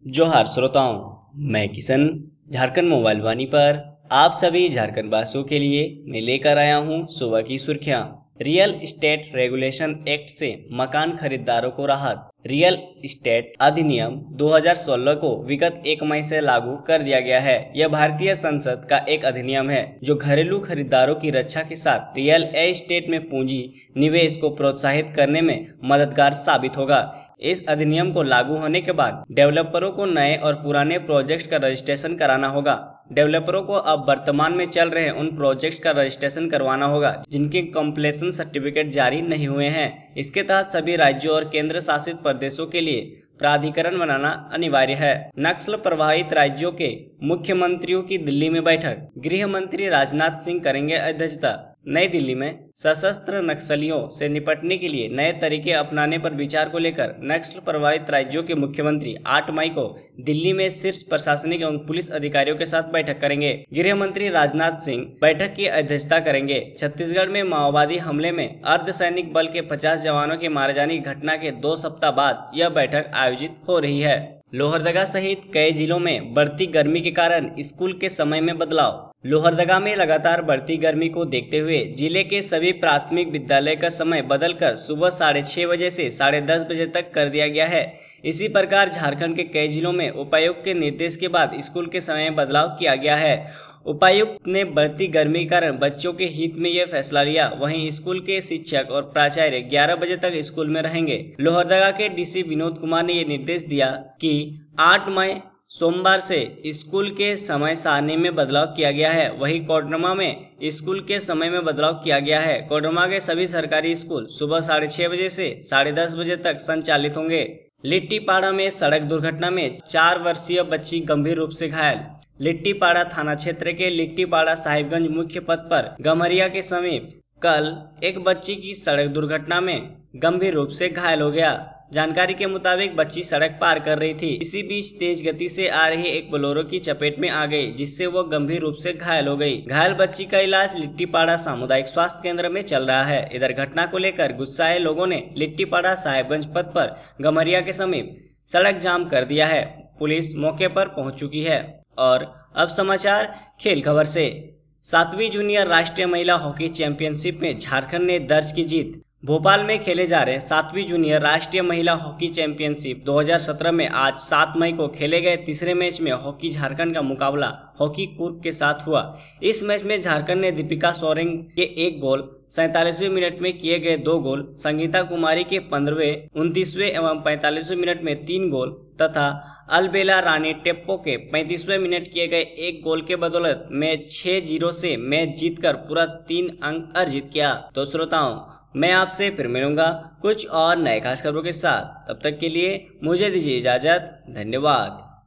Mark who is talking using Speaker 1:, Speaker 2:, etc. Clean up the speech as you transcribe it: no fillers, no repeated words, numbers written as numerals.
Speaker 1: जोहार श्रोताओं, मैं किशन झारखंड मोबाइल वाणी पर आप सभी झारखंड वासियों के लिए मैं लेकर आया हूं सुबह की सुर्खियां। रियल एस्टेट रेगुलेशन एक्ट से मकान खरीदारों को राहत। रियल एस्टेट अधिनियम 2016 को विगत 1 मई से लागू कर दिया गया है। यह भारतीय संसद का एक अधिनियम है जो घरेलू खरीदारों की रक्षा के साथ रियल एस्टेट में पूंजी निवेश को प्रोत्साहित करने में मददगार साबित होगा। इस अधिनियम को लागू होने के बाद डेवलपरों को नए और पुराने प्रोजेक्ट का रजिस्ट्रेशन कराना होगा। डेवलपरों को अब वर्तमान में चल रहे उन प्रोजेक्ट्स का रजिस्ट्रेशन करवाना होगा जिनके कंप्लीशन सर्टिफिकेट जारी नहीं हुए हैं। इसके तहत सभी राज्यों और केंद्र शासित प्रदेशों के लिए प्राधिकरण बनाना अनिवार्य है। नक्सल प्रभावित राज्यों के मुख्यमंत्रियों की दिल्ली में बैठक। गृह मंत्री राजनाथ सिंह करेंगे अध्यक्षता। नई दिल्ली में सशस्त्र नक्सलियों से निपटने के लिए नए तरीके अपनाने पर विचार को लेकर नक्सल प्रभावित राज्यों के मुख्यमंत्री 8 मई को दिल्ली में शीर्ष प्रशासनिक एवं पुलिस अधिकारियों के साथ बैठक करेंगे। गृह मंत्री राजनाथ सिंह बैठक की अध्यक्षता करेंगे। छत्तीसगढ़ में माओवादी हमले में अर्धसैनिक बल के 50 जवानों के मारे जाने की घटना के 2 सप्ताह बाद यह बैठक आयोजित हो रही है। लोहरदगा सहित कई जिलों में बढ़ती गर्मी के कारण स्कूल के समय में बदलाव। लोहरदगा में लगातार बढ़ती गर्मी को देखते हुए जिले के सभी प्राथमिक विद्यालय का समय बदलकर सुबह 6:30 बजे से 10:30 बजे तक कर दिया गया है। इसी प्रकार झारखंड के कई जिलों में उपायुक्त के निर्देश के बाद स्कूल के समय में बदलाव किया गया है। उपायुक्त ने बढ़ती गर्मी के कारण बच्चों के हित में यह फैसला लिया। वहीं स्कूल के शिक्षक और प्राचार्य 11 बजे तक स्कूल में रहेंगे। लोहरदगा के डीसी विनोद कुमार ने यह निर्देश दिया कि 8 मई सोमवार से स्कूल के समय सारणी में बदलाव किया गया है। वहीं कोडरमा में स्कूल के समय में बदलाव किया गया है। कोडरमा के सभी सरकारी स्कूल सुबह 6:30 बजे से 10:30 बजे तक संचालित होंगे। लिट्टीपाड़ा में सड़क दुर्घटना में 4 वर्षीय बच्ची गंभीर रूप से घायल। लिट्टीपाड़ा थाना क्षेत्र के लिट्टीपाड़ा साहिबगंज मुख्य पथ पर गमरिया के समीप कल एक बच्ची की सड़क दुर्घटना में गंभीर रूप से घायल हो गया। जानकारी के मुताबिक बच्ची सड़क पार कर रही थी। इसी बीच तेज गति से आ रही एक बोलेरो की चपेट में आ गई, जिससे वो गंभीर रूप से घायल हो गई। घायल बच्ची का इलाज लिट्टीपाड़ा सामुदायिक स्वास्थ्य केंद्र में चल रहा है। इधर घटना को लेकर गुस्साए लोगों ने लिट्टीपाड़ा साहिबगंज पथ पर गमरिया के समीप सड़क जाम कर दिया है। पुलिस मौके पर पहुंच चुकी है। और अब समाचार खेल खबर से। 7वीं जूनियर राष्ट्रीय महिला हॉकी चैंपियनशिप में झारखंड ने दर्ज की जीत। भोपाल में खेले जा रहे 7वीं जूनियर राष्ट्रीय महिला हॉकी चैंपियनशिप 2017 में आज 7 मई को खेले गए तीसरे मैच में हॉकी झारखंड का मुकाबला हॉकी कुर्ग के साथ हुआ। इस मैच में झारखंड ने दीपिका सोरेंग के 1 गोल, 47वें मिनट में किए गए 2 गोल, संगीता कुमारी के 15वें, 29वें एवं 45वें मिनट में 3 गोल तथा अलबेला रानी टेप्पो के 35वें मिनट किए गए 1 गोल के बदौलत मैच 6-0 से मैच जीतकर पूरा 3 अंक अर्जित किया। तो श्रोताओं, मैं आपसे फिर मिलूंगा कुछ और नए खास खबरों के साथ। तब तक के लिए मुझे दीजिए इजाजत। धन्यवाद।